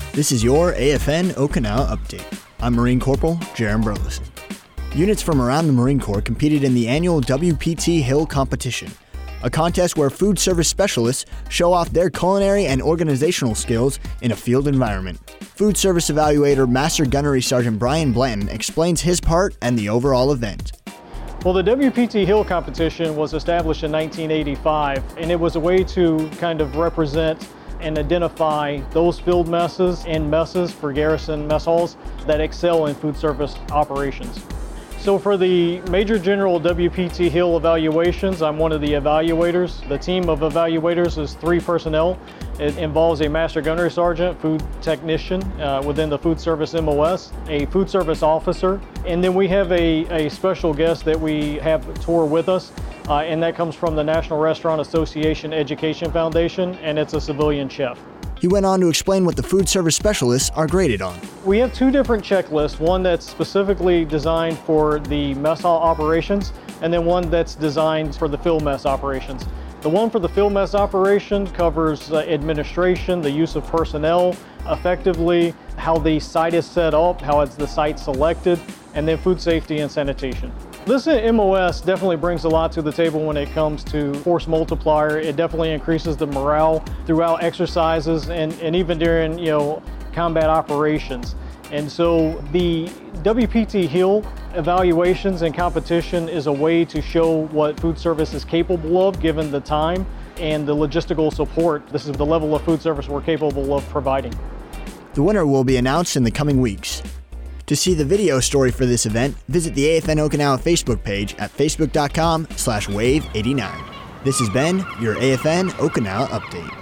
This is your AFN Okinawa Update. I'm Marine Corporal Jaron Burleson. Units from around the Marine Corps competed in the annual WPT Hill competition, a contest where food service specialists show off their culinary and organizational skills in a field environment. Food service evaluator Master Gunnery Sergeant Brian Blanton explains his part and the overall event. Well, the WPT Hill competition was established in 1985, and it was a way to kind of represent and identify those field messes and messes for garrison mess halls that excel in food service operations. So for the Major General WPT Hill evaluations, I'm one of the evaluators. The team of evaluators is 3 personnel. It involves a Master Gunnery Sergeant, food technician within the food service MOS, a food service officer, and then we have a special guest that we have tour with us, and that comes from the National Restaurant Association Education Foundation, and it's a civilian chef. He went on to explain what the food service specialists are graded on. We have 2 different checklists, one that's specifically designed for the mess hall operations, and then one that's designed for the field mess operations. The one for the field mess operation covers administration, the use of personnel effectively, how the site is set up, how it's the site selected, and then food safety and sanitation. This MOS definitely brings a lot to the table when it comes to force multiplier. It definitely increases the morale throughout exercises and even during combat operations. And so the WPT Hill evaluations and competition is a way to show what food service is capable of given the time and the logistical support. This is the level of food service we're capable of providing. The winner will be announced in the coming weeks. To see the video story for this event, visit the AFN Okinawa Facebook page at facebook.com/wave89. This has been your AFN Okinawa Update.